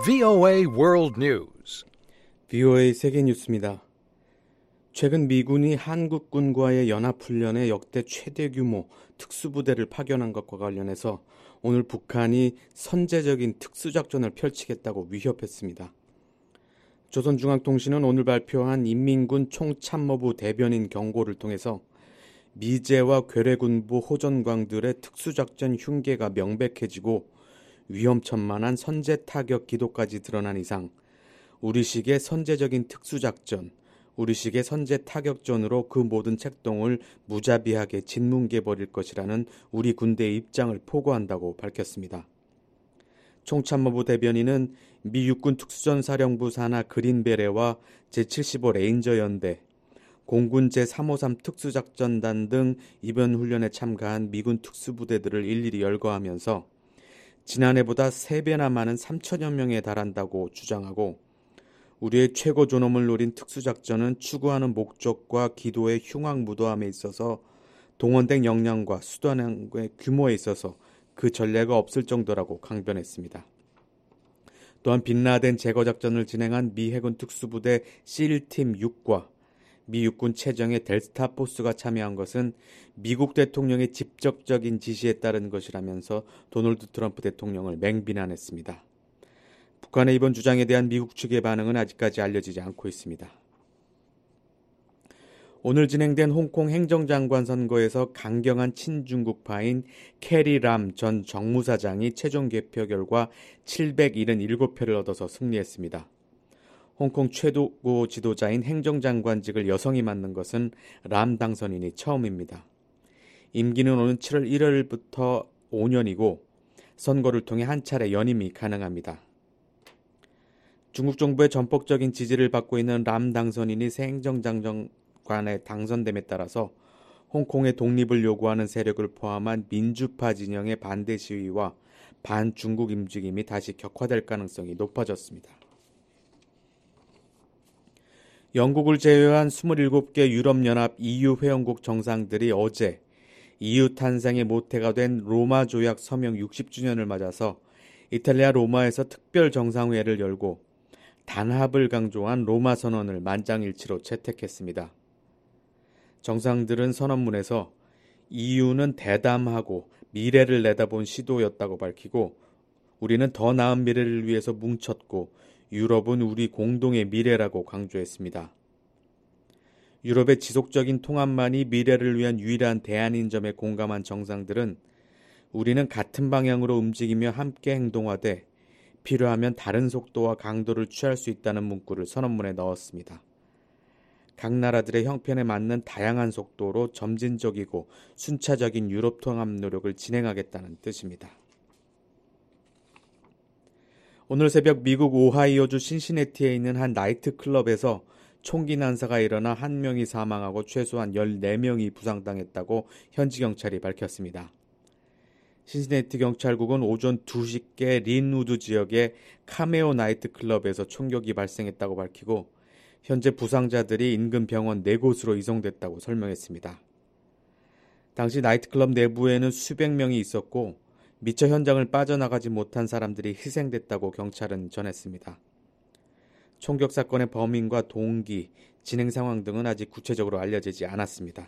VOA World News. VOA 세계 뉴스입니다. 최근 미군이 한국군과의 연합훈련에 역대 최대 규모 특수부대를 파견한 것과 관련해서 오늘 북한이 선제적인 특수작전을 펼치겠다고 위협했습니다. 조선중앙통신은 오늘 발표한 인민군 총참모부 대변인 경고를 통해서 미제와 괴뢰군부 호전광들의 특수작전 흉계가 명백해지고 위험천만한 선제타격 기도까지 드러난 이상 우리식의 선제적인 특수작전, 우리식의 선제타격전으로 그 모든 책동을 무자비하게 짓뭉개버릴 것이라는 우리 군대의 입장을 포고한다고 밝혔습니다. 총참모부 대변인은 미 육군 특수전사령부 산하 그린베레와 제75 레인저 연대, 공군 제353 특수작전단 등 이번 훈련에 참가한 미군 특수부대들을 일일이 열거하면서 지난해보다 3배나 많은 3천여 명에 달한다고 주장하고 우리의 최고 존엄을 노린 특수작전은 추구하는 목적과 기도의 흉악무도함에 있어서 동원된 역량과 수단의 규모에 있어서 그 전례가 없을 정도라고 강변했습니다. 또한 빈라덴 제거작전을 진행한 미 해군 특수부대 실팀 6과 미 육군 체정의 델스타포스가 참여한 것은 미국 대통령의 직접적인 지시에 따른 것이라면서 도널드 트럼프 대통령을 맹비난했습니다. 북한의 이번 주장에 대한 미국 측의 반응은 아직까지 알려지지 않고 있습니다. 오늘 진행된 홍콩 행정장관 선거에서 강경한 친중국파인 캐리 람 전 정무사장이 최종 개표 결과 777표를 얻어서 승리했습니다. 홍콩 최고 지도자인 행정장관직을 여성이 맡는 것은 람 당선인이 처음입니다. 임기는 오는 7월 1일부터 5년이고 선거를 통해 한 차례 연임이 가능합니다. 중국 정부의 전폭적인 지지를 받고 있는 람 당선인이 새 행정장관에 당선됨에 따라서 홍콩의 독립을 요구하는 세력을 포함한 민주파 진영의 반대 시위와 반중국 움직임이 다시 격화될 가능성이 높아졌습니다. 영국을 제외한 27개 유럽연합 EU 회원국 정상들이 어제 EU 탄생의 모태가 된 로마 조약 서명 60주년을 맞아서 이탈리아 로마에서 특별 정상회의를 열고 단합을 강조한 로마 선언을 만장일치로 채택했습니다. 정상들은 선언문에서 EU는 대담하고 미래를 내다본 시도였다고 밝히고 우리는 더 나은 미래를 위해서 뭉쳤고 유럽은 우리 공동의 미래라고 강조했습니다. 유럽의 지속적인 통합만이 미래를 위한 유일한 대안인 점에 공감한 정상들은 우리는 같은 방향으로 움직이며 함께 행동하되 필요하면 다른 속도와 강도를 취할 수 있다는 문구를 선언문에 넣었습니다. 각 나라들의 형편에 맞는 다양한 속도로 점진적이고 순차적인 유럽 통합 노력을 진행하겠다는 뜻입니다. 오늘 새벽 미국 오하이오주 신시내티에 있는 한 나이트클럽에서 총기 난사가 일어나 한 명이 사망하고 최소한 14명이 부상당했다고 현지 경찰이 밝혔습니다. 신시내티 경찰국은 오전 2시께 린우드 지역의 카메오 나이트클럽에서 총격이 발생했다고 밝히고 현재 부상자들이 인근 병원 4곳으로 이송됐다고 설명했습니다. 당시 나이트클럽 내부에는 수백 명이 있었고 미처 현장을 빠져나가지 못한 사람들이 희생됐다고 경찰은 전했습니다. 총격 사건의 범인과 동기, 진행 상황 등은 아직 구체적으로 알려지지 않았습니다.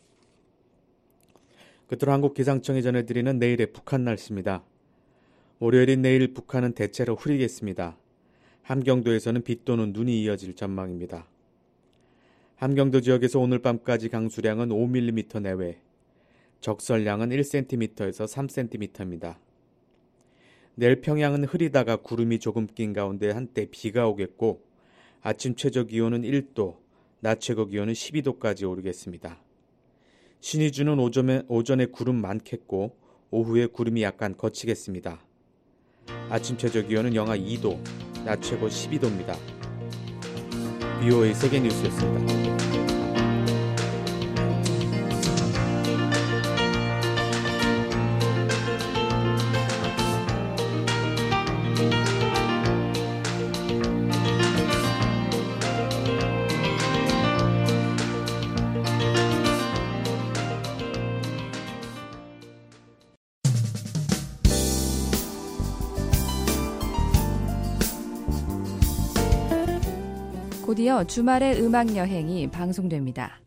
끝으로 한국기상청이 전해드리는 내일의 북한 날씨입니다. 월요일인 내일 북한은 대체로 흐리겠습니다. 함경도에서는 비 또는 눈이 이어질 전망입니다. 함경도 지역에서 오늘 밤까지 강수량은 5mm 내외, 적설량은 1cm에서 3cm입니다. 내일 평양은 흐리다가 구름이 조금 낀 가운데 한때 비가 오겠고 아침 최저 기온은 1도, 낮 최고 기온은 12도까지 오르겠습니다. 신의주는 오전에 구름 많겠고 오후에 구름이 약간 걷히겠습니다. 아침 최저 기온은 영하 2도, 낮 최고 12도입니다. VOA 세계뉴스였습니다. 곧이어 주말의 음악여행이 방송됩니다.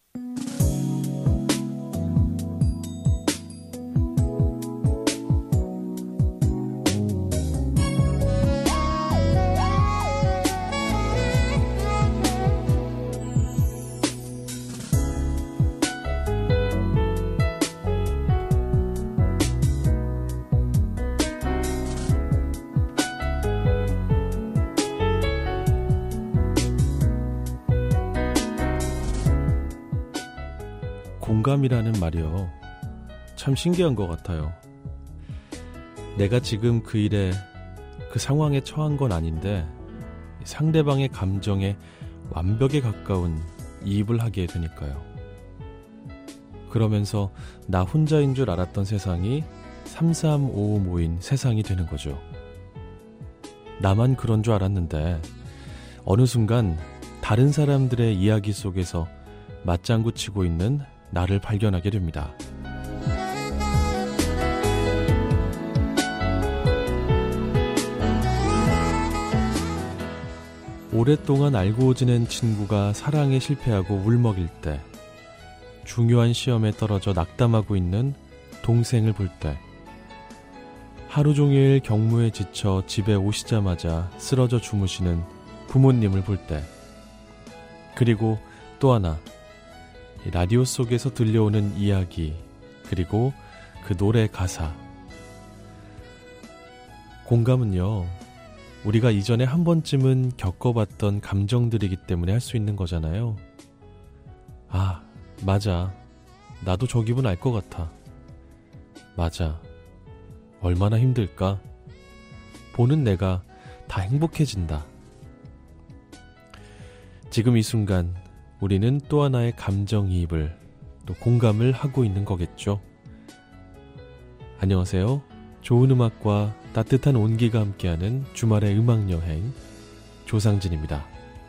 공감이라는 말이요. 참 신기한 것 같아요. 내가 지금 그 일에, 그 상황에 처한 건 아닌데 상대방의 감정에 완벽에 가까운 이입을 하게 되니까요. 그러면서 나 혼자인 줄 알았던 세상이 3355 모인 세상이 되는 거죠. 나만 그런 줄 알았는데 어느 순간 다른 사람들의 이야기 속에서 맞장구 치고 있는 나를 발견하게 됩니다. 오랫동안 알고 지낸 친구가 사랑에 실패하고 울먹일 때, 중요한 시험에 떨어져 낙담하고 있는 동생을 볼 때, 하루 종일 경무에 지쳐 집에 오시자마자 쓰러져 주무시는 부모님을 볼 때, 그리고 또 하나, 라디오 속에서 들려오는 이야기, 그리고 그 노래 가사. 공감은요, 우리가 이전에 한 번쯤은 겪어봤던 감정들이기 때문에 할 수 있는 거잖아요. 아, 맞아. 나도 저 기분 알 것 같아. 맞아. 얼마나 힘들까? 보는 내가 다 행복해진다. 지금 이 순간 우리는 또 하나의 감정이입을, 또 공감을 하고 있는 거겠죠. 안녕하세요. 좋은 음악과 따뜻한 온기가 함께하는 주말의 음악여행, 조상진입니다.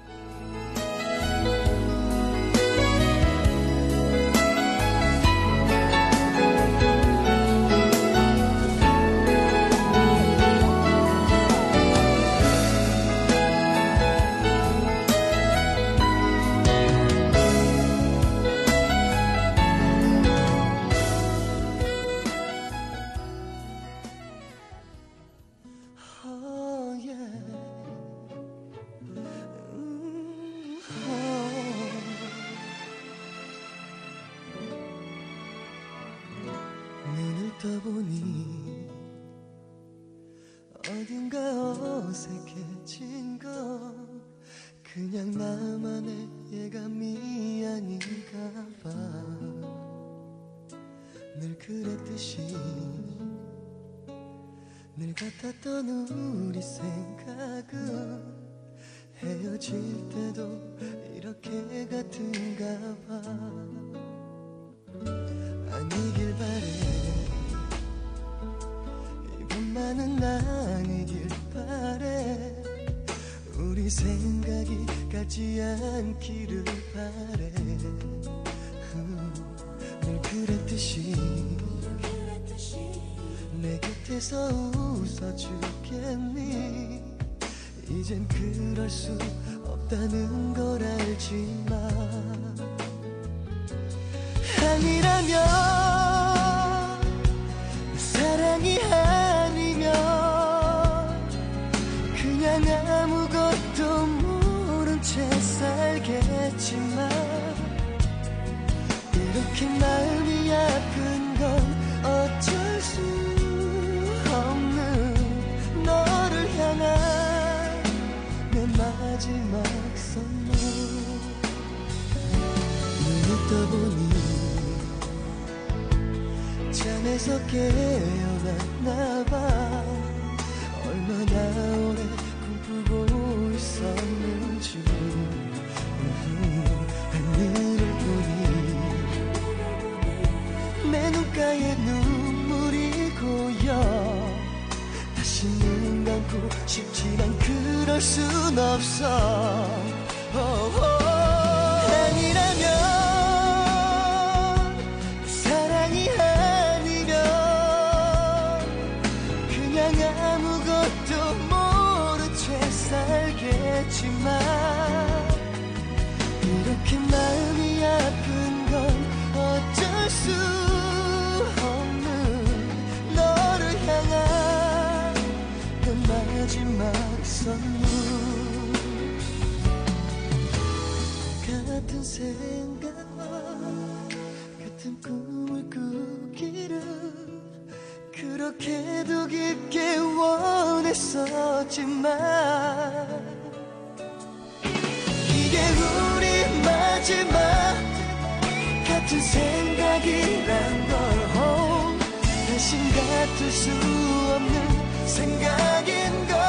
떠보니 어딘가 어색해진 건 그냥 나만의 예감이 아닌가 봐. 늘 그랬듯이 늘 같았던 우리 생각은 헤어질 때도 이렇게 같은가 봐. 아니길 바래. 이번만은 아니길 바래. 우리 생각이 같지 않기를 바래. 늘 그랬듯이 내 곁에서 웃어주겠니. 이젠 그럴 수 없다는 걸 알지만 아니라면 사랑이 아니면 그냥 아무것도 모른 채 살겠지만 이렇게 마음이 아픈 건 어쩔 수 없는 너를 향한 내 마지막 선물. 눈을 떠보니 잠에서 깨어났나봐. 얼마나 오래 꿈꾸고 있었는지. 하늘을 보니 내 눈가에 눈물이 고여. 다시 눈 감고 싶지만 그럴 순 없어. 아니라면 살겠지만 그렇게도 깊게 원했었지만 이게 우리 마지막 같은 생각이란 걸 다신 같을 수 없는 생각인 걸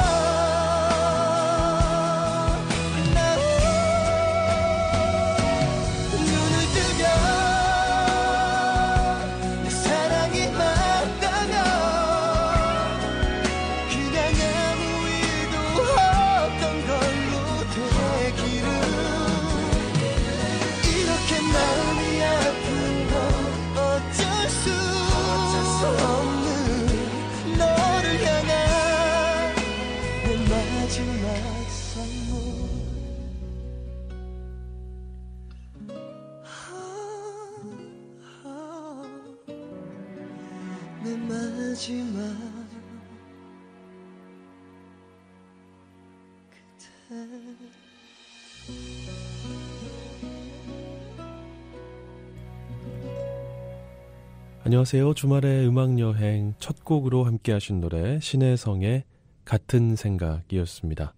안녕하세요. 주말의 음악여행 첫 곡으로 함께 하신 노래 신혜성의 같은 생각이었습니다.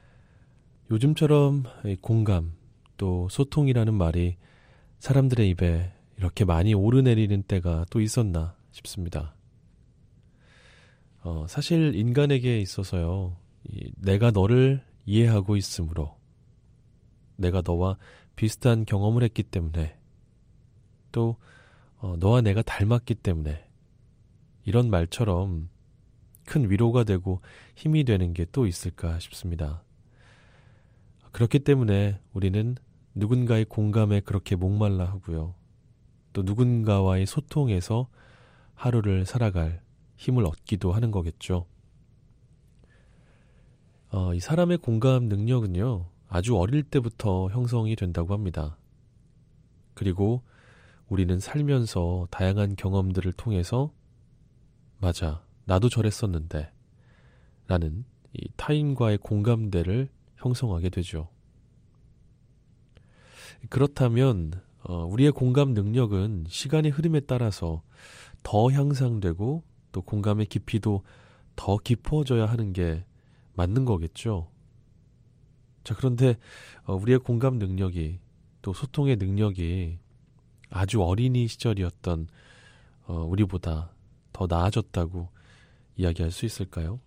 요즘처럼 공감 또 소통이라는 말이 사람들의 입에 이렇게 많이 오르내리는 때가 또 있었나 싶습니다. 사실 인간에게 있어서요, 내가 너를 이해하고 있으므로, 내가 너와 비슷한 경험을 했기 때문에, 또 너와 내가 닮았기 때문에, 이런 말처럼 큰 위로가 되고 힘이 되는 게 또 있을까 싶습니다. 그렇기 때문에 우리는 누군가의 공감에 그렇게 목말라 하고요. 또 누군가와의 소통에서 하루를 살아갈 힘을 얻기도 하는 거겠죠. 이 사람의 공감 능력은요, 아주 어릴 때부터 형성이 된다고 합니다. 그리고 우리는 살면서 다양한 경험들을 통해서 맞아, 나도 저랬었는데 라는 이 타인과의 공감대를 형성하게 되죠. 그렇다면 우리의 공감 능력은 시간의 흐름에 따라서 더 향상되고 또 공감의 깊이도 더 깊어져야 하는 게 맞는 거겠죠. 자, 그런데 우리의 공감 능력이 또 소통의 능력이 아주 어린이 시절이었던 우리보다 더 나아졌다고 이야기할 수 있을까요?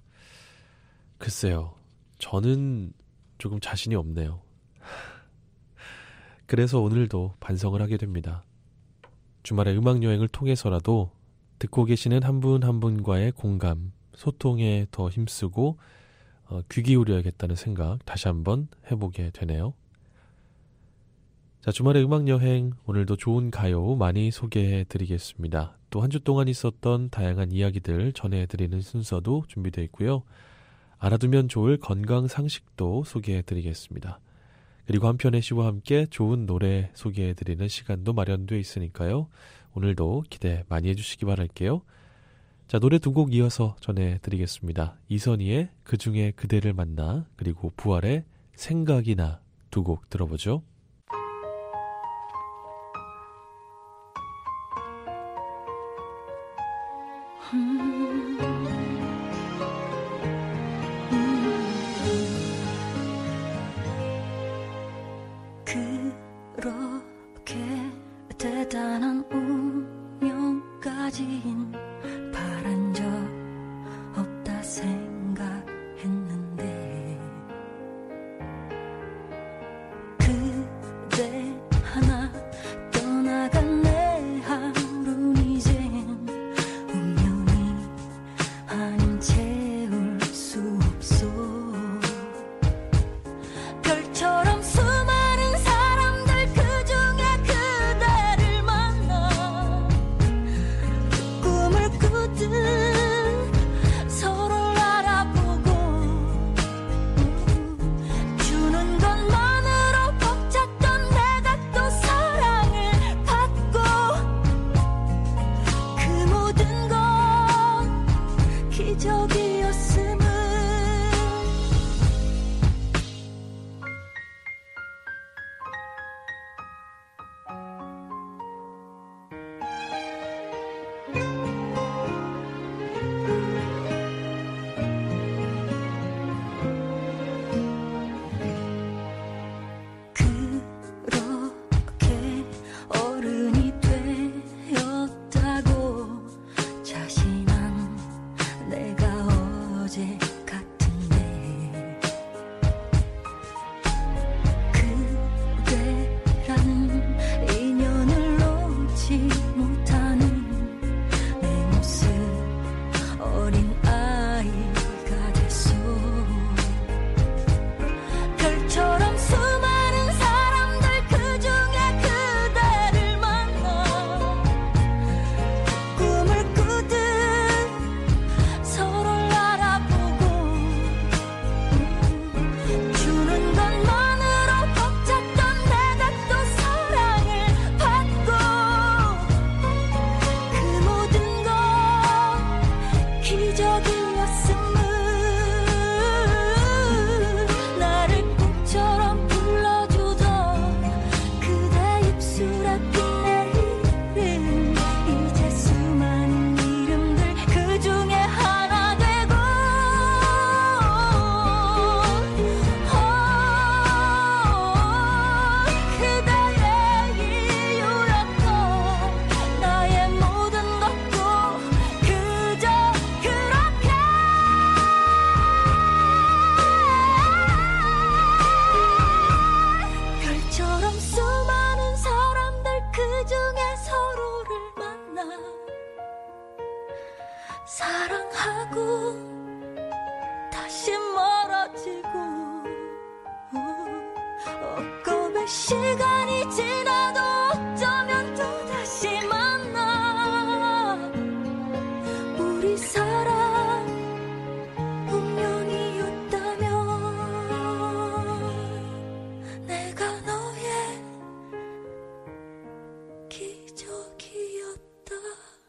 글쎄요, 저는 조금 자신이 없네요. 그래서 오늘도 반성을 하게 됩니다. 주말의 음악여행을 통해서라도 듣고 계시는 한 분 한 분과의 공감, 소통에 더 힘쓰고 귀 기울여야겠다는 생각 다시 한번 해보게 되네요. 자, 주말의 음악여행, 오늘도 좋은 가요 많이 소개해드리겠습니다. 또 한 주 동안 있었던 다양한 이야기들 전해드리는 순서도 준비되어 있고요. 알아두면 좋을 건강 상식도 소개해드리겠습니다. 그리고 한편의 시와 함께 좋은 노래 소개해드리는 시간도 마련되어 있으니까요. 오늘도 기대 많이 해주시기 바랄게요. 자, 노래 두 곡 이어서 전해드리겠습니다. 이선희의 그중에 그대를 만나, 그리고 부활의 생각이 나 두 곡 들어보죠. 그렇게 대단한 운명까진 바란 적 없다 생각했는데 그대 하나 떠나간 내 하루는 이젠 운명이 사랑하고 다시 멀어지고 옥겁의 시간이 지나도 어쩌면 또다시 만나 우리 사랑 운명이었다면 내가 너의 기적이었다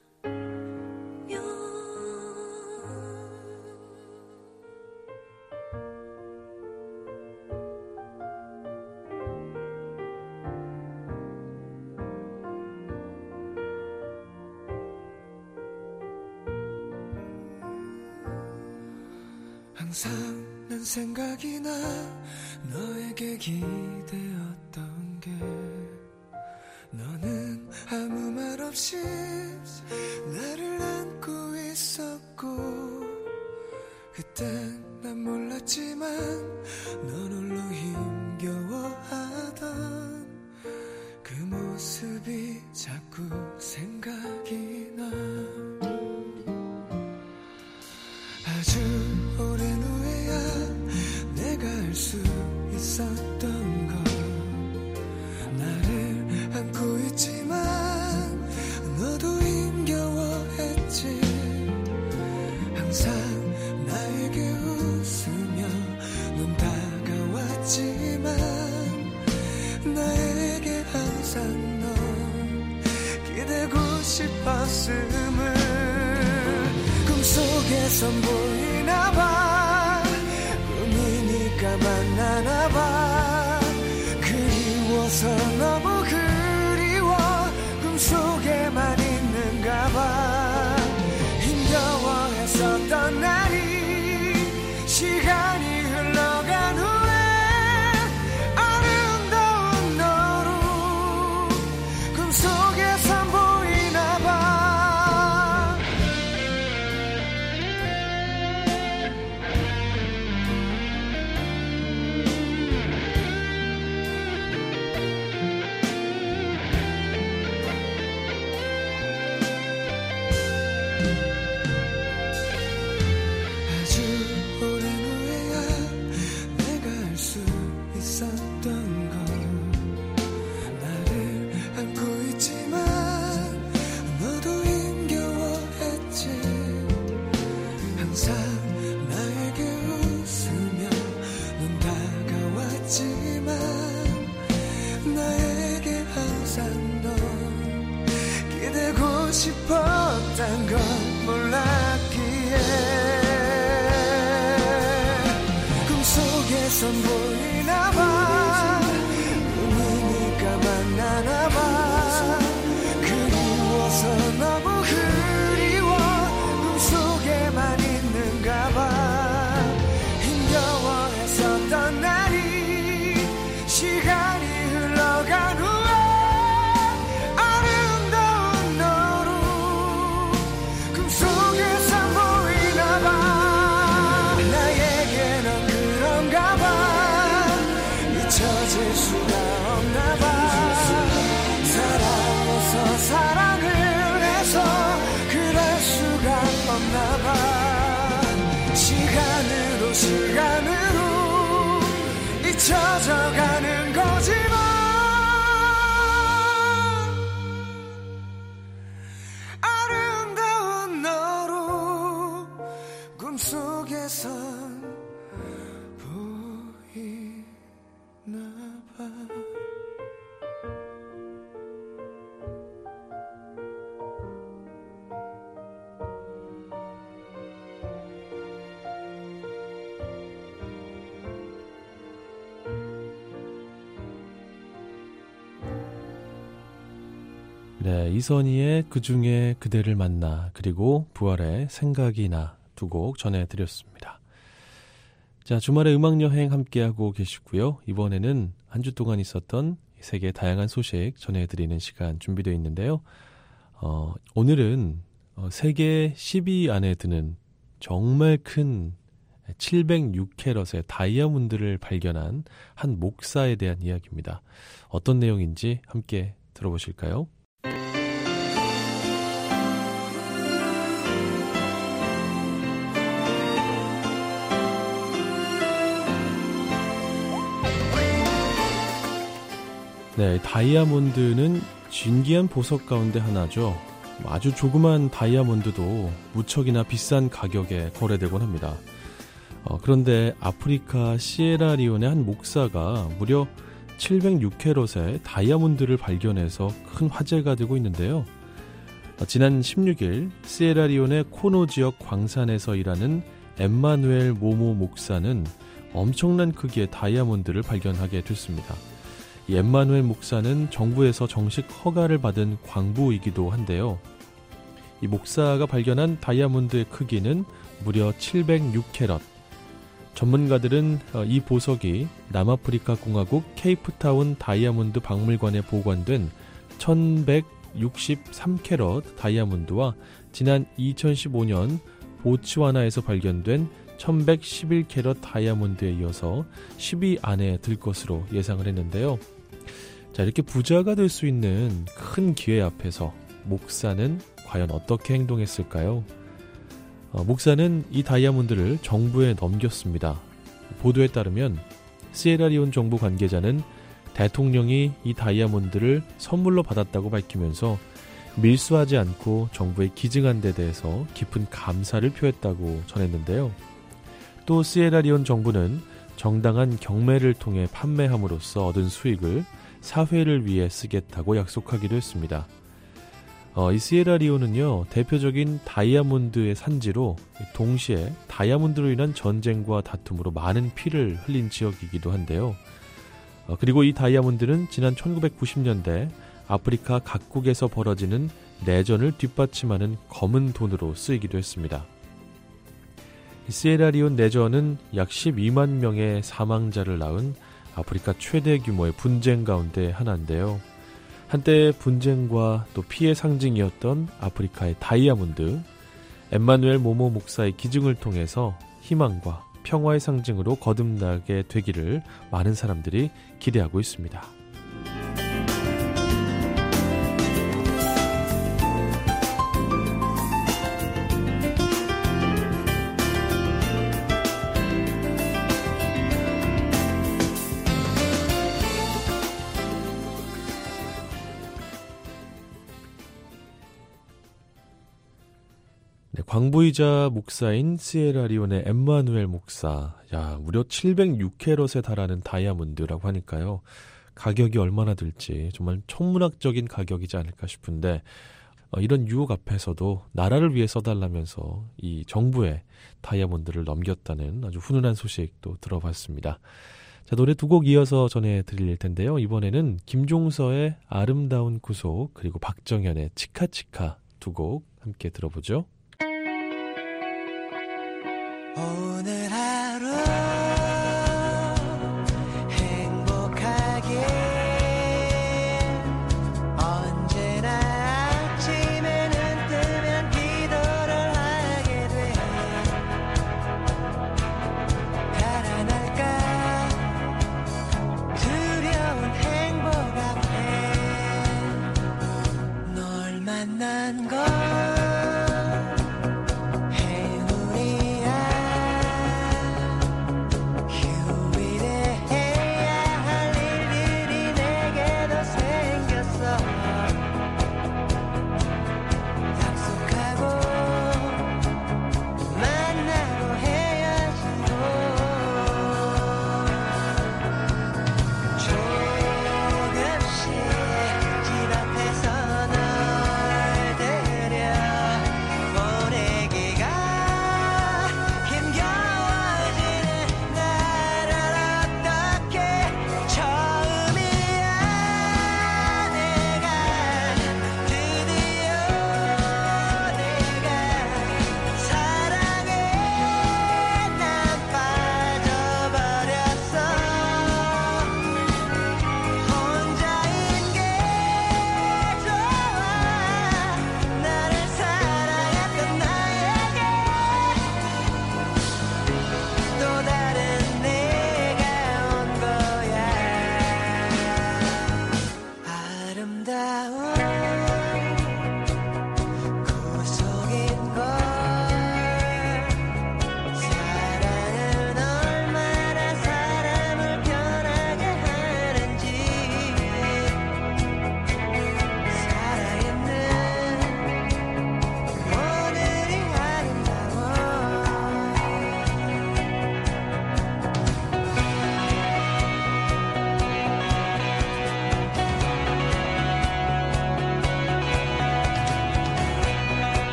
항상 난 생각이 나 너에게 기대었던 게 너는 아무 말 없이 나를 안고 있었고 그땐 난 몰랐지만 넌 홀로 힘겨워하던 그 모습이 자꾸 생각이 나 아주 오랜 후에야 내가 알 수 있었던 것 나를 안고 있지만 너도 힘겨워했지 항상 나에게 웃으며 넌 다가왔지만 나에게 항상 넌 기대고 싶었음을 꿈속에선 보이나봐 꿈이니까 만나나봐 그리워서 너무 그리워 꿈속에만 있는가봐 힘겨워했었던 날이 시간이 흘러간 후에 아름다운 너로 꿈속에선 보이나봐 싶었단 걸 몰랐기에 꿈속에선 보이나봐 꿈이니까 만나나봐 그리워서 너무 그리워 꿈속에만 있는가봐 힘겨워했었던 날이 시간이 흘러간 후 잊혀질 수가 없나봐 사랑해서 사랑을 해서 그럴 수가 없나봐 시간으로 잊혀져가는 거지만 아름다운 너로 꿈속에선 네, 이선희의 그중에 그대를 만나 그리고 부활의 생각이 나 두 곡 전해드렸습니다. 자, 주말의 음악여행 함께하고 계시고요. 이번에는 한 주 동안 있었던 세계의 다양한 소식 전해드리는 시간 준비되어 있는데요. 오늘은 세계 10위 안에 드는 정말 큰 706캐럿의 다이아몬드를 발견한 한 목사에 대한 이야기입니다. 어떤 내용인지 함께 들어보실까요? 네, 다이아몬드는 진귀한 보석 가운데 하나죠. 아주 조그만 다이아몬드도 무척이나 비싼 가격에 거래되곤 합니다. 그런데 아프리카 시에라리온의 한 목사가 무려 706캐럿의 다이아몬드를 발견해서 큰 화제가 되고 있는데요. 지난 16일 시에라리온의 코노 지역 광산에서 일하는 엠마누엘 모모 목사는 엄청난 크기의 다이아몬드를 발견하게 됐습니다. 이 엠마누엘 목사는 정부에서 정식 허가를 받은 광부이기도 한데요. 이 목사가 발견한 다이아몬드의 크기는 무려 706캐럿. 전문가들은 이 보석이 남아프리카 공화국 케이프타운 다이아몬드 박물관에 보관된 1163캐럿 다이아몬드와 지난 2015년 보츠와나에서 발견된 1111캐럿 다이아몬드에 이어서 10위 안에 들 것으로 예상을 했는데요. 자, 이렇게 부자가 될 수 있는 큰 기회 앞에서 목사는 과연 어떻게 행동했을까요? 목사는 이 다이아몬드를 정부에 넘겼습니다. 보도에 따르면 시에라리온 정부 관계자는 대통령이 이 다이아몬드를 선물로 받았다고 밝히면서 밀수하지 않고 정부에 기증한 데 대해서 깊은 감사를 표했다고 전했는데요. 또 시에라리온 정부는 정당한 경매를 통해 판매함으로써 얻은 수익을 사회를 위해 쓰겠다고 약속하기도 했습니다. 이 시에라리온은요, 대표적인 다이아몬드의 산지로 동시에 다이아몬드로 인한 전쟁과 다툼으로 많은 피를 흘린 지역이기도 한데요. 그리고 이 다이아몬드는 지난 1990년대 아프리카 각국에서 벌어지는 내전을 뒷받침하는 검은 돈으로 쓰이기도 했습니다. 시에라리온 내전은 약 12만 명의 사망자를 낳은 아프리카 최대 규모의 분쟁 가운데 하나인데요. 한때 분쟁과 또 피해 상징이었던 아프리카의 다이아몬드, 엠마누엘 모모 목사의 기증을 통해서 희망과 평화의 상징으로 거듭나게 되기를 많은 사람들이 기대하고 있습니다. 광부이자 목사인 시에라리온의 엠마누엘 목사, 무려 706캐럿에 달하는 다이아몬드라고 하니까요. 가격이 얼마나 들지 정말 천문학적인 가격이지 않을까 싶은데, 이런 유혹 앞에서도 나라를 위해 써달라면서 이 정부에 다이아몬드를 넘겼다는 아주 훈훈한 소식도 들어봤습니다. 자, 노래 두 곡 이어서 전해드릴 텐데요. 이번에는 김종서의 아름다운 구속, 그리고 박정현의 치카치카 두 곡 함께 들어보죠. 오늘 하루 행복하게 언제나 아침에 눈 뜨면 기도를 하게 돼 달아날까 두려운 행복 앞에 널 만난 걸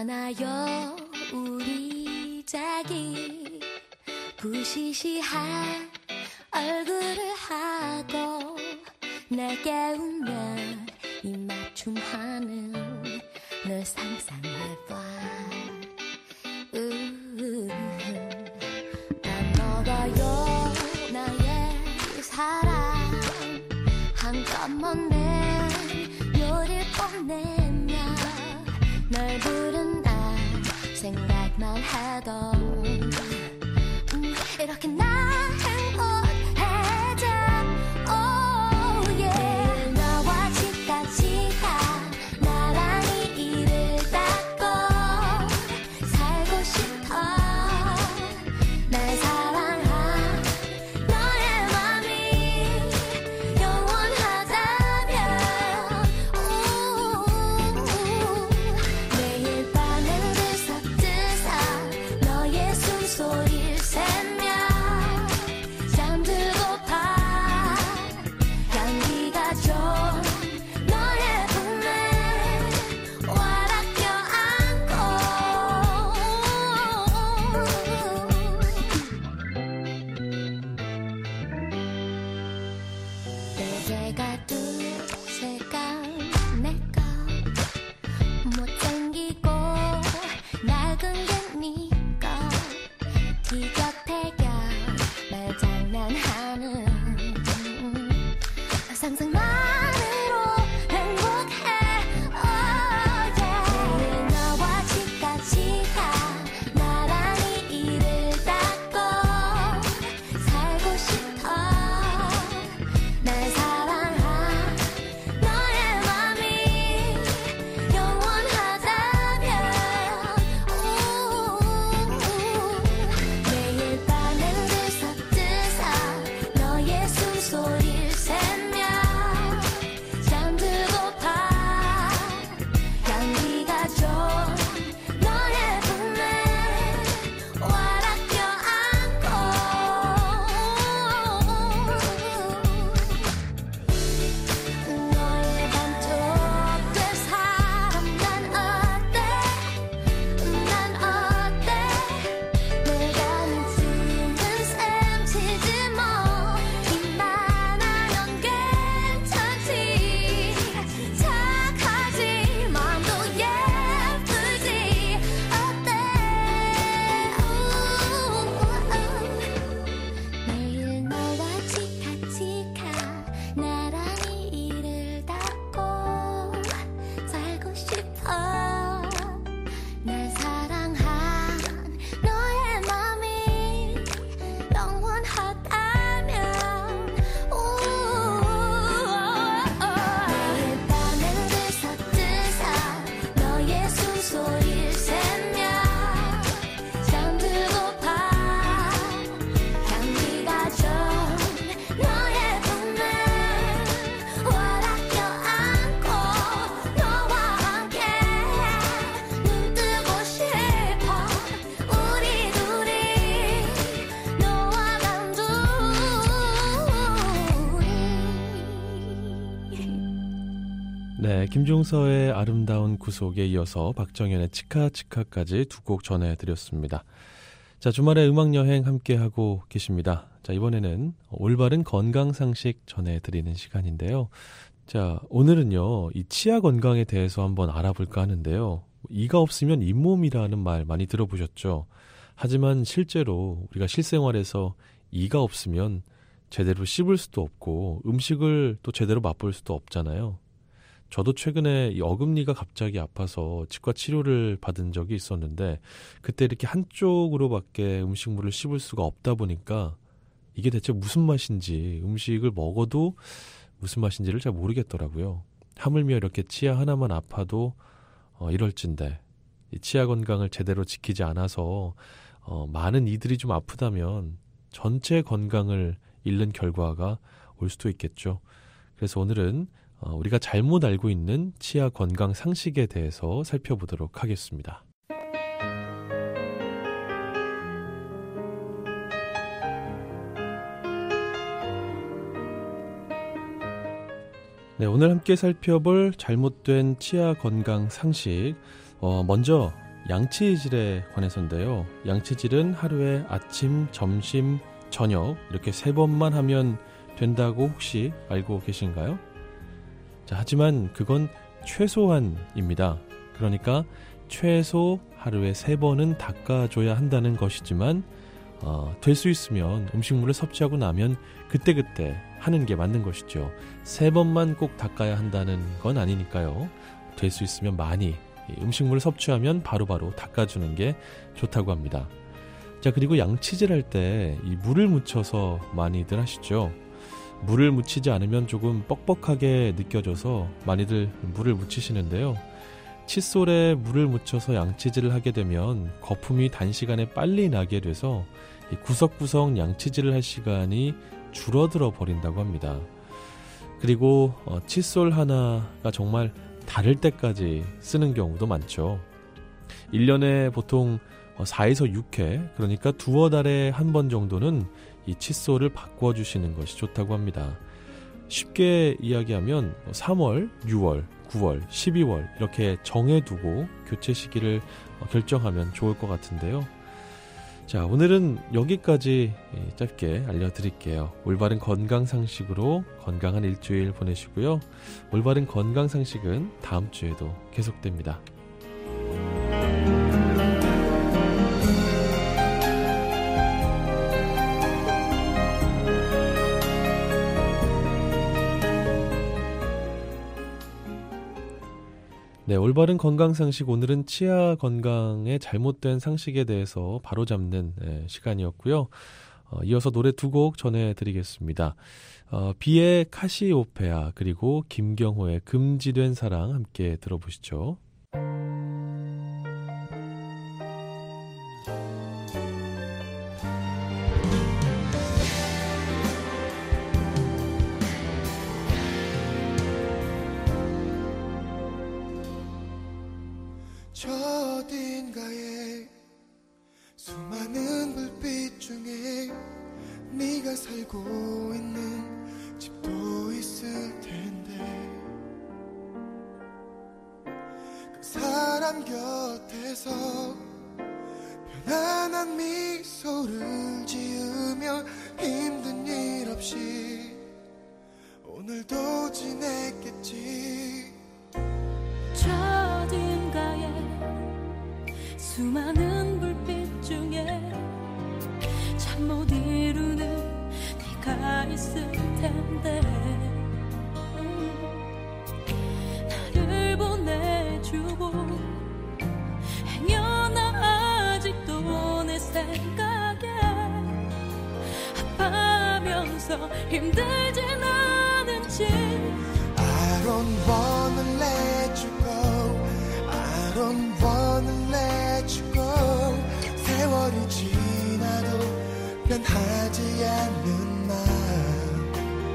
떠나요 우리 자기 부시시한 얼굴을 하고 내게 웃면 입맞춤하는 널 상상해봐. 난 먹어요 나의 사랑 한껏 내 요리 뽐내며 널 부른 날 생각만 해도 이렇게 나 행복해져. Oh yeah. 너와 집까지가 나란히 이를 닦고 살고 싶어. 날 사랑한 너의 맘이 영원하다면 매일 밤엔 들썩들썩 너의 숨소리를 새며 잠들고파. 향기가 좋은 너의 품에 와라 껴안고 내게가 두세가 내꺼 못생기고 낡은 게 니꺼 기껏해겨 말장난하는 상상만으로 행복해. Oh yeah. 매일 너와 집까지가 나란히 이를 닦고 살고 싶어. 날 사랑한 너의 맘이 영원하다면 매일 밤엔 들썩들썩 너의 숨소리를 새며 잠들고파. 향기가 좋은 너의 품에 와라 껴안고 너의 반쪽 될 사람 난 어때? 난 어때? 내가 눈치는 셈치지 뭐 이만하면 괜찮지. 착하지 맘도 예쁘지 어때? 매일 너와 지카지카 나란히 이를 닦고 살고 싶어. 날 사랑한 너의 맘이 영원하다면 매일 밤엔 들썩들썩 너의 숨소리를 새며 잠들고파. 향기가 좋은 너의 품에 와라 껴안고 너와 함께 눈 뜨고 싶어. 우리 둘이 너와 단둘이. 네, 김종서의 아름다운 구속에 이어서 박정현의 치카치카까지 두 곡 전해드렸습니다. 자, 주말에 음악여행 함께하고 계십니다. 자, 이번에는 올바른 건강상식 전해드리는 시간인데요. 자, 오늘은요, 이 치아 건강에 대해서 한번 알아볼까 하는데요. 이가 없으면 잇몸이라는 말 많이 들어보셨죠? 하지만 실제로 우리가 실생활에서 이가 없으면 제대로 씹을 수도 없고 음식을 또 제대로 맛볼 수도 없잖아요. 저도 최근에 이 어금니가 갑자기 아파서 치과 치료를 받은 적이 있었는데 그때 이렇게 한쪽으로밖에 음식물을 씹을 수가 없다 보니까 이게 대체 무슨 맛인지 음식을 먹어도 무슨 맛인지를 잘 모르겠더라고요. 하물며 이렇게 치아 하나만 아파도 이럴진데 이 치아 건강을 제대로 지키지 않아서 많은 이들이 좀 아프다면 전체 건강을 잃는 결과가 올 수도 있겠죠. 그래서 오늘은 우리가 잘못 알고 있는 치아 건강 상식에 대해서 살펴보도록 하겠습니다. 네, 오늘 함께 살펴볼 잘못된 치아 건강 상식. 먼저 양치질에 관해서인데요. 양치질은 하루에 아침, 점심, 저녁 이렇게 3번만 하면 된다고 혹시 알고 계신가요? 자, 하지만 그건 최소한입니다. 그러니까 최소 하루에 3번은 닦아줘야 한다는 것이지만 될 수 있으면 음식물을 섭취하고 나면 그때그때 하는 게 맞는 것이죠. 3번만 꼭 닦아야 한다는 건 아니니까요. 될 수 있으면 많이 음식물을 섭취하면 바로바로 닦아주는 게 좋다고 합니다. 자, 그리고 양치질 할 때 이 물을 묻혀서 많이들 하시죠. 물을 묻히지 않으면 조금 뻑뻑하게 느껴져서 많이들 물을 묻히시는데요. 칫솔에 물을 묻혀서 양치질을 하게 되면 거품이 단시간에 빨리 나게 돼서 구석구석 양치질을 할 시간이 줄어들어 버린다고 합니다. 그리고 칫솔 하나가 정말 다를 때까지 쓰는 경우도 많죠. 1년에 보통 4에서 6회, 그러니까 두어 달에 한 번 정도는 이 칫솔을 바꿔주시는 것이 좋다고 합니다. 쉽게 이야기하면 3월, 6월, 9월, 12월 이렇게 정해두고 교체 시기를 결정하면 좋을 것 같은데요. 자, 오늘은 여기까지 짧게 알려드릴게요. 올바른 건강상식으로 건강한 일주일 보내시고요. 올바른 건강상식은 다음 주에도 계속됩니다. 네, 올바른 건강상식, 오늘은 치아 건강의 잘못된 상식에 대해서 바로잡는 시간이었고요. 이어서 노래 2곡 전해드리겠습니다. 비의 카시오페아, 그리고 김경호의 금지된 사랑 함께 들어보시죠. 저 어딘가에 수많은 불빛 중에 네가 살고 있는 집도 있을 텐데 그 사람 곁에서 편안한 미소를 지으며 힘든 일 없이 오늘도 지냈겠지. 저 어딘가에 수많은 불빛 중에 잠 못 이루는 네가 있을 텐데 나를 보내주고 행여나 아직도 내 생각에 아파하면서 힘들진 않은지 I don't wanna let you go. I don't wanna let you go. 세월이 지나도 변하지 않는 마음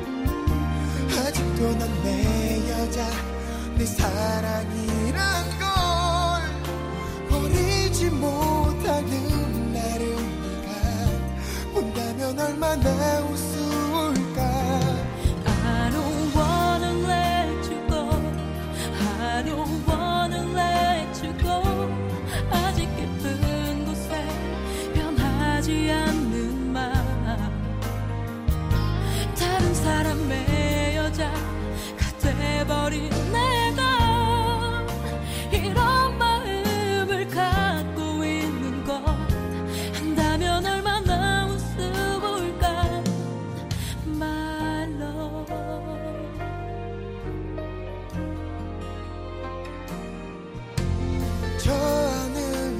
아직도 넌 내 여자 내 사랑이란 걸 버리지 못하는 나를 네가 본다면 얼마나 우스울까. I don't wanna let you go. I don't wanna let you go. 아직 깊은 곳에 변하지 않는 맘 다른 사람의 여자가 돼버린 내가 이런 마음을 갖고 있는 것 한다면 얼마나 우스울까. My love. 저 하늘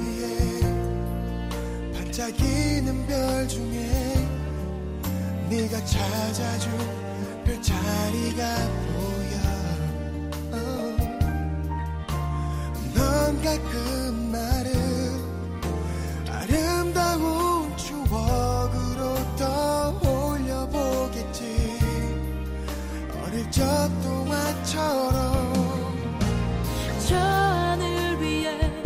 위에 반짝이는 별 중에 네가 찾아준 별자리가 보여. 넌 가끔 나를 아름다운 추억으로 떠올려 보겠지. 어릴 적 동화처럼 저 하늘 위에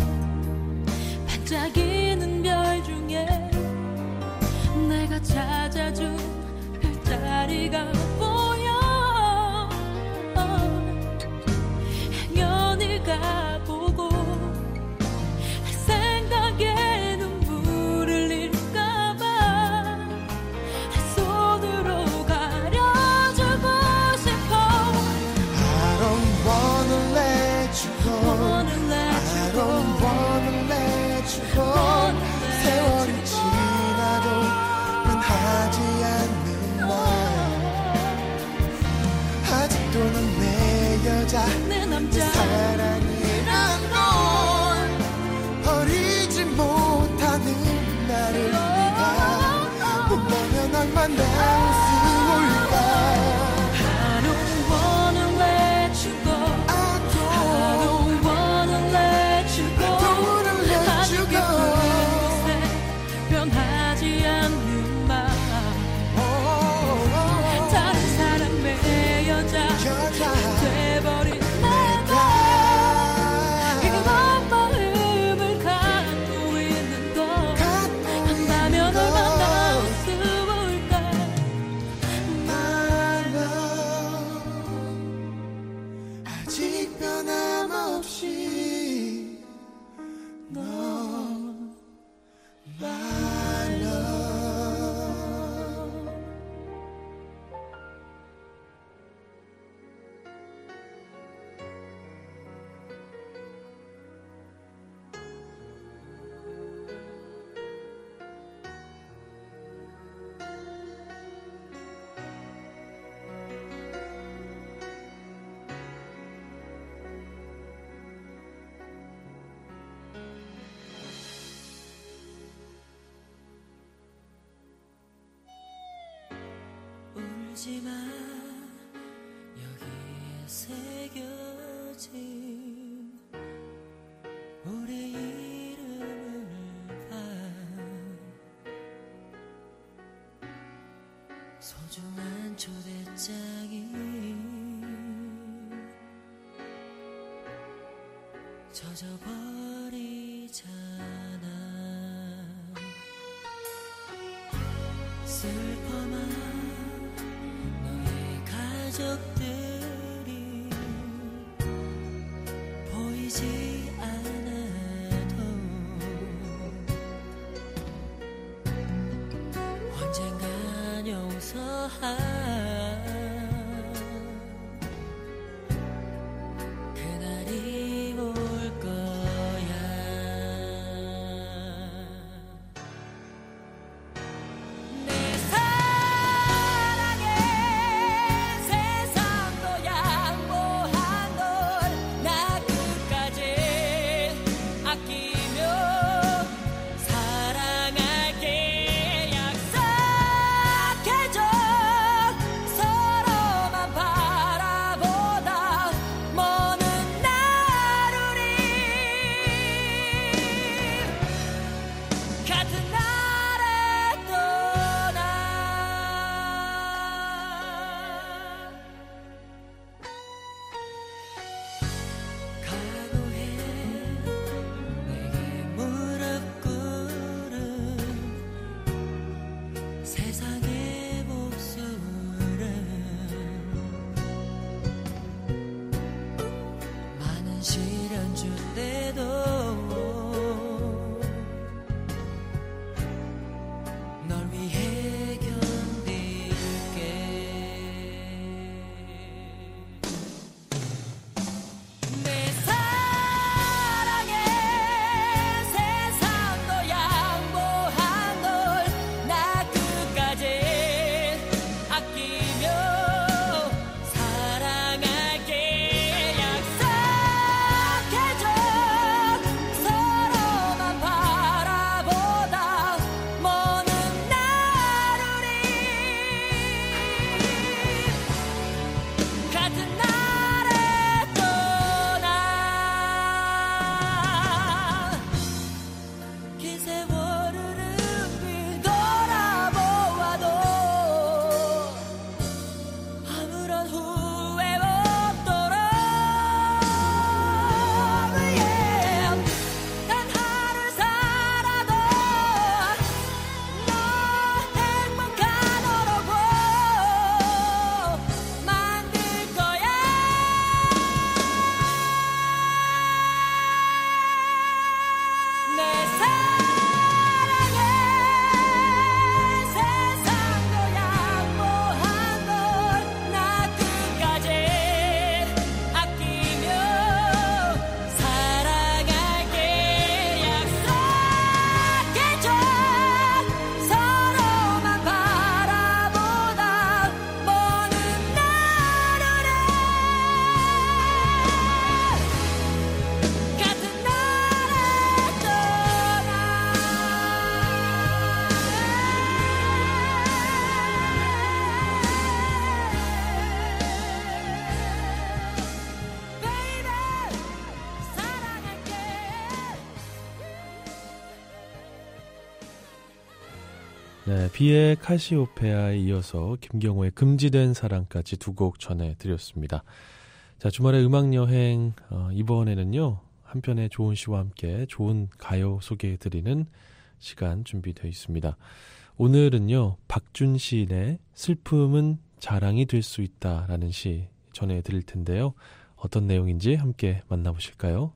반짝이는 별 중에 내가 찾아준 별자리가 보여. 행여 네가 보고 간다면 날 만날 수 올까. I don't wanna let you go. I don't wanna let you go. 아주 깊은 곳에 변하지 않는 맘. 다른 사람의 여자 돼버린 내가 이런 마음을 갖고 있는 걸 한다면 얼마나 우스울까. 아직 변함없이 너 my love. 울지마 여기에 새겨진 우리 이름을 봐. 소중한 초대장이 젖어버리잖아. 슬퍼만 가족들이 보이지 않아도 언젠간 용서할 그날이 올 거야. 내 사랑에 세상도 양보한 널 나 끝까지 아끼며 사랑할게 약속해줘. 네, 비의 카시오페아에 이어서 김경호의 금지된 사랑까지 두 곡 전해드렸습니다. 자, 주말의 음악여행, 이번에는요, 한편의 조은 씨와 함께 좋은 가요 소개해드리는 시간 준비되어 있습니다. 오늘은요, 박준 시인의 슬픔은 자랑이 될 수 있다라는 시 전해드릴 텐데요. 어떤 내용인지 함께 만나보실까요?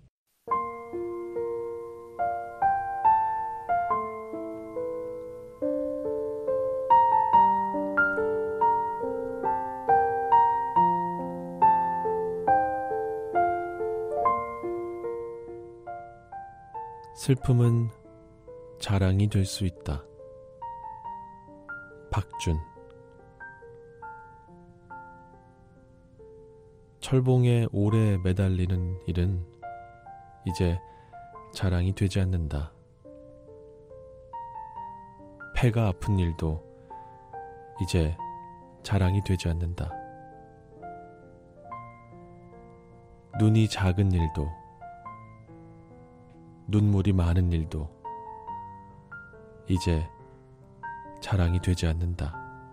슬픔은 자랑이 될 수 있다. 박준. 철봉에 오래 매달리는 일은 이제 자랑이 되지 않는다. 폐가 아픈 일도 이제 자랑이 되지 않는다. 눈이 작은 일도, 눈물이 많은 일도 이제 자랑이 되지 않는다.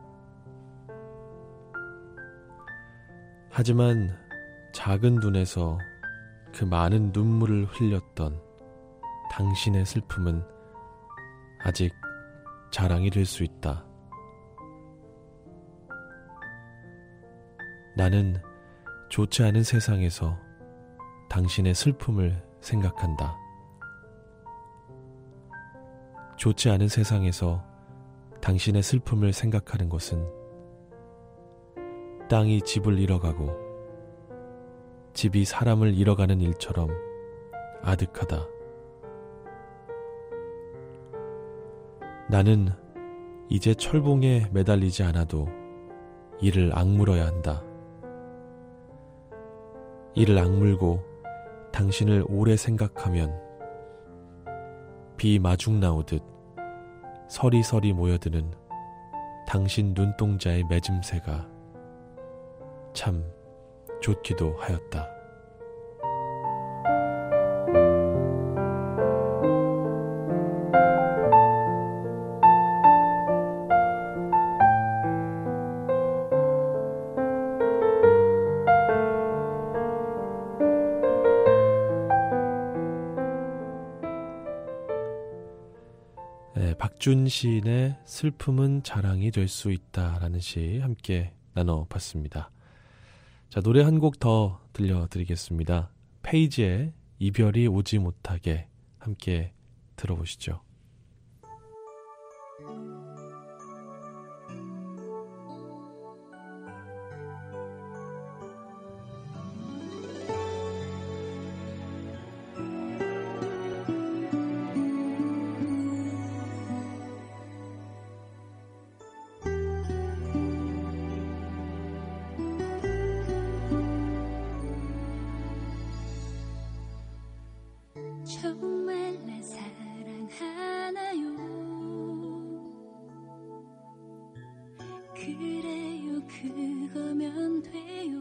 하지만 작은 눈에서 그 많은 눈물을 흘렸던 당신의 슬픔은 아직 자랑이 될 수 있다. 나는 좋지 않은 세상에서 당신의 슬픔을 생각한다. 좋지 않은 세상에서 당신의 슬픔을 생각하는 것은 땅이 집을 잃어가고 집이 사람을 잃어가는 일처럼 아득하다. 나는 이제 철봉에 매달리지 않아도 이를 악물어야 한다. 이를 악물고 당신을 오래 생각하면 비 마중 나오듯 서리서리 모여드는 당신 눈동자의 맺음새가 참 좋기도 하였다. 박준 시인의 슬픔은 자랑이 될 수 있다라는 시 함께 나눠봤습니다. 자, 노래 한 곡 더 들려드리겠습니다. 페이지의 이별이 오지 못하게 함께 들어보시죠. 정말 날 사랑하나요? 그래요, 그거면 돼요.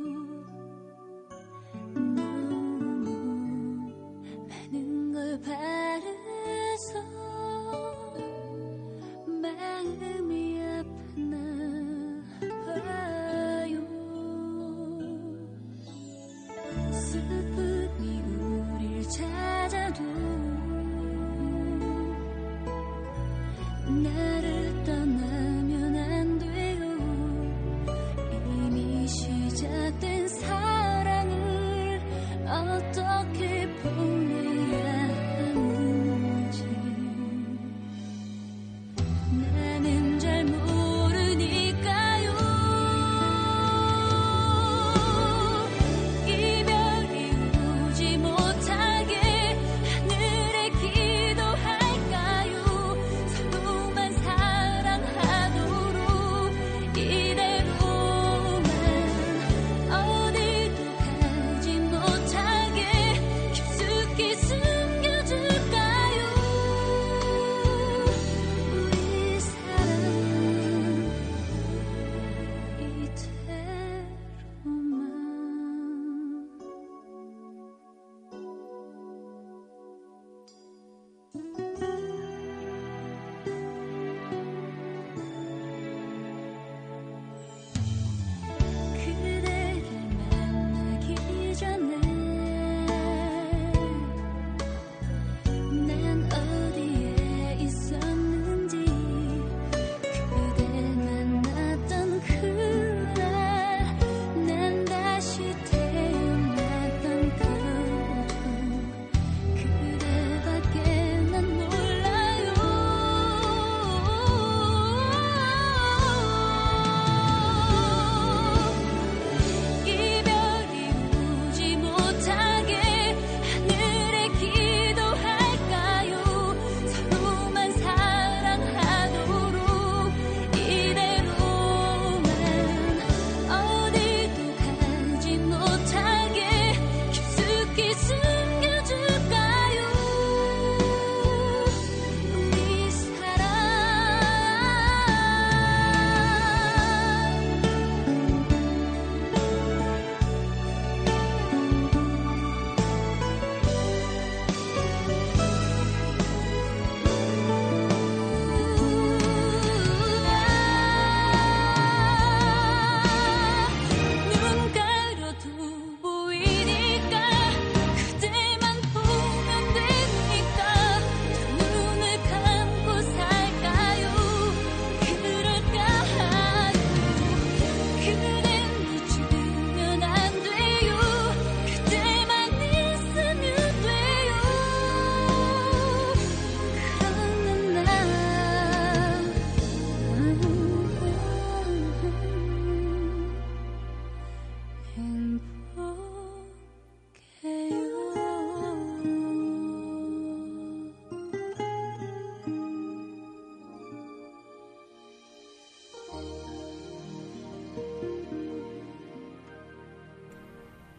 너무 많은 걸 바라서 마음이 아프나 봐요. 슬픔이 우릴 찾아도 나를 떠나면 안 돼요. 이미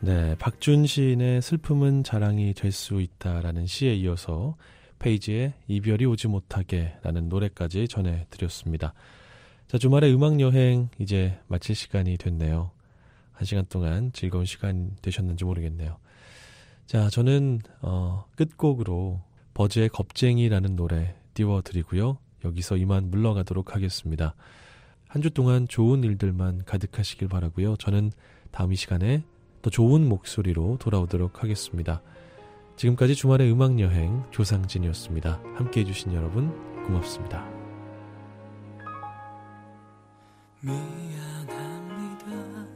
네, 박준 시인의 슬픔은 자랑이 될 수 있다라는 시에 이어서 페이지의 이별이 오지 못하게 라는 노래까지 전해드렸습니다. 자, 주말의 음악여행 이제 마칠 시간이 됐네요. 1시간 동안 즐거운 시간 되셨는지 모르겠네요. 자, 저는 끝곡으로 버즈의 겁쟁이라는 노래 띄워드리고요. 여기서 이만 물러가도록 하겠습니다. 한 주 동안 좋은 일들만 가득하시길 바라고요. 저는 다음 이 시간에 더 좋은 목소리로 돌아오도록 하겠습니다. 지금까지 주말의 음악여행 조상진이었습니다. 함께해 주신 여러분 고맙습니다. 미안합니다.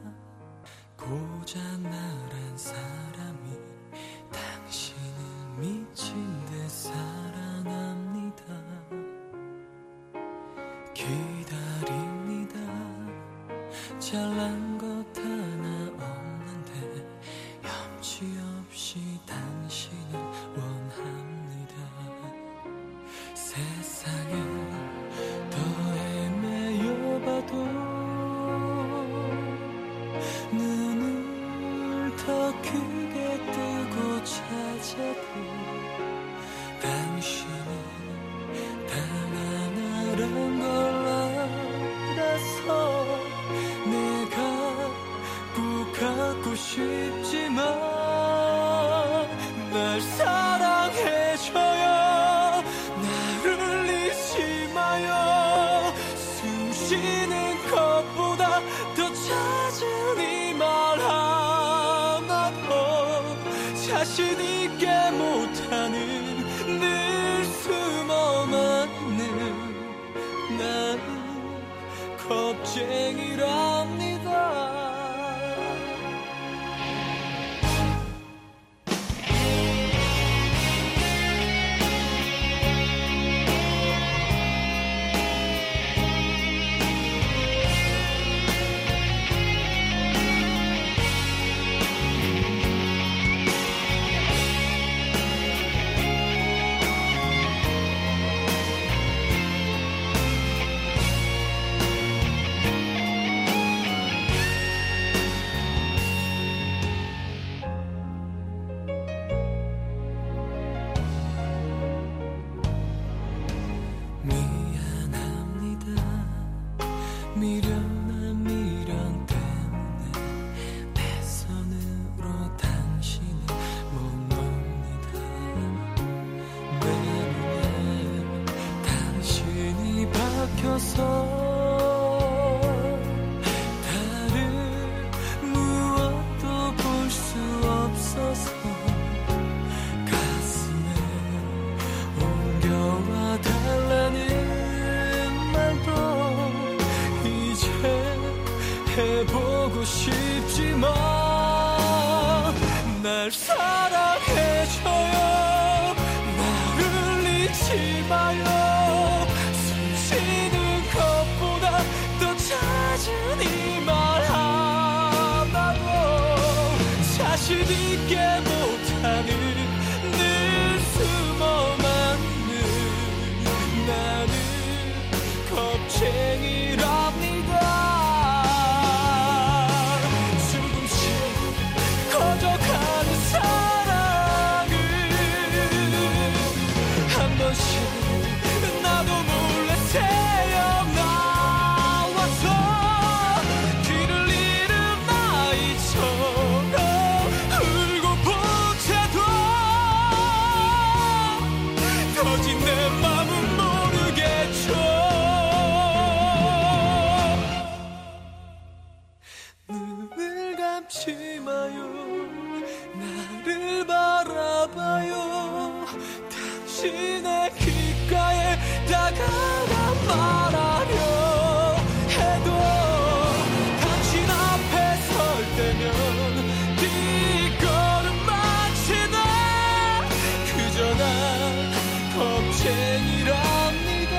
고장나란 사람이 당신을 미친 듯 사랑합니다. 기다립니다. 잘난 것 하나 없는데 염치 없이 당신을 원합니다. 세상에 더 헤매여봐도 눈을 더 크게 뜨고 찾아도 당신은 당하나란 걸 알아서 내가 꼭 갖고 싶지만 날 사랑해줘요. 나를 잊지 마요. 숨 쉬는 것보다 더 찾으니 말 하나도 자신 있게 못하는 늘 숨어맞는 나는 겁쟁이랍니다. 미련한 미련 때문에 내 손으로 당신을 못 놉니다. 내 눈에 당신이 박혀서 다른 무엇도 볼 수 없어서 가슴에 옮겨와 달라는 말도 해보고 싶지만 날 사랑해줘요. 나를 잊지 마요. 숨 쉬는 것보다 더 찾으니 말 하나도 자신 있게 못하는 늘 숨어맞는 나는 겁쟁이랍니다. 커져가는 사랑을 한 번씩 나도 몰래 새어나와서 길을 잃은 나이처럼 울고 본 채도 터진 내 맘은 모르겠죠. 눈을 감지 마요. 나를 바라봐요. 당신의 귓가에 다가가 말하려 해도 당신 앞에 설 때면 뒷걸음만치나 그저 난 겁쟁이랍니다.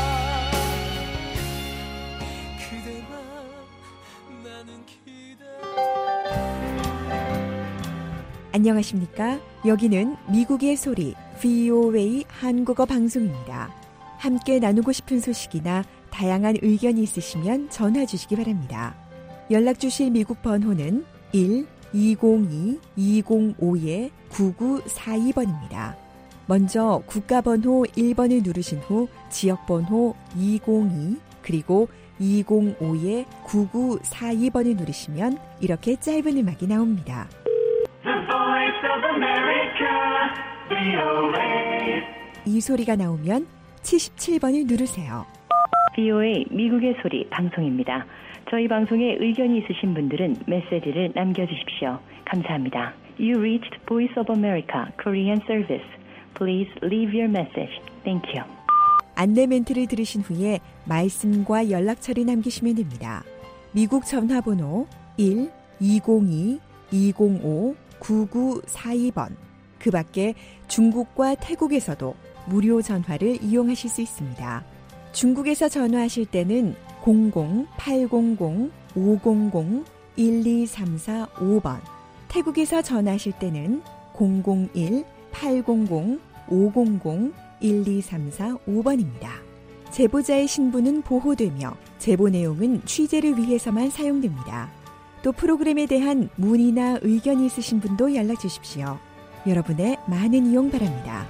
그대만 나는 기다려. 안녕하십니까? 여기는 미국의 소리 VOA 한국어 방송입니다. 함께 나누고 싶은 소식이나 다양한 의견이 있으시면 전화 주시기 바랍니다. 연락 주실 미국 번호는 202-205-9942번입니다. 먼저 국가번호 1번을 누르신 후 지역번호 202 그리고 205-9942번을 누르시면 이렇게 짧은 음악이 나옵니다. 이 소리가 나오면 77번을 누르세요. VOA 미국의 소리 방송입니다. 저희 방송에 의견이 있으신 분들은 메시지를 남겨주십시오. 감사합니다. You reached Voice of America Korean Service. Please leave your message. Thank you. 안내 멘트를 들으신 후에 말씀과 연락처를 남기시면 됩니다. 미국 전화번호 1-202-205-9942번. 그 밖에 중국과 태국에서도 무료 전화를 이용하실 수 있습니다. 중국에서 전화하실 때는 00-800-500-1234-5번, 태국에서 전화하실 때는 001-800-500-1234-5번입니다. 제보자의 신분은 보호되며 제보 내용은 취재를 위해서만 사용됩니다. 또 프로그램에 대한 문의나 의견이 있으신 분도 연락 주십시오. 여러분의 많은 이용 바랍니다.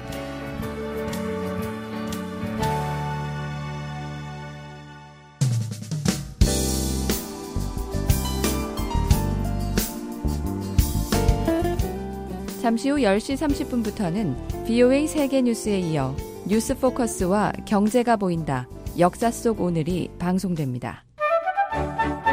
잠시 후 10시 30분부터는 VOA 세계 뉴스에 이어 뉴스 포커스와 경제가 보인다. 역사 속 오늘이 방송됩니다.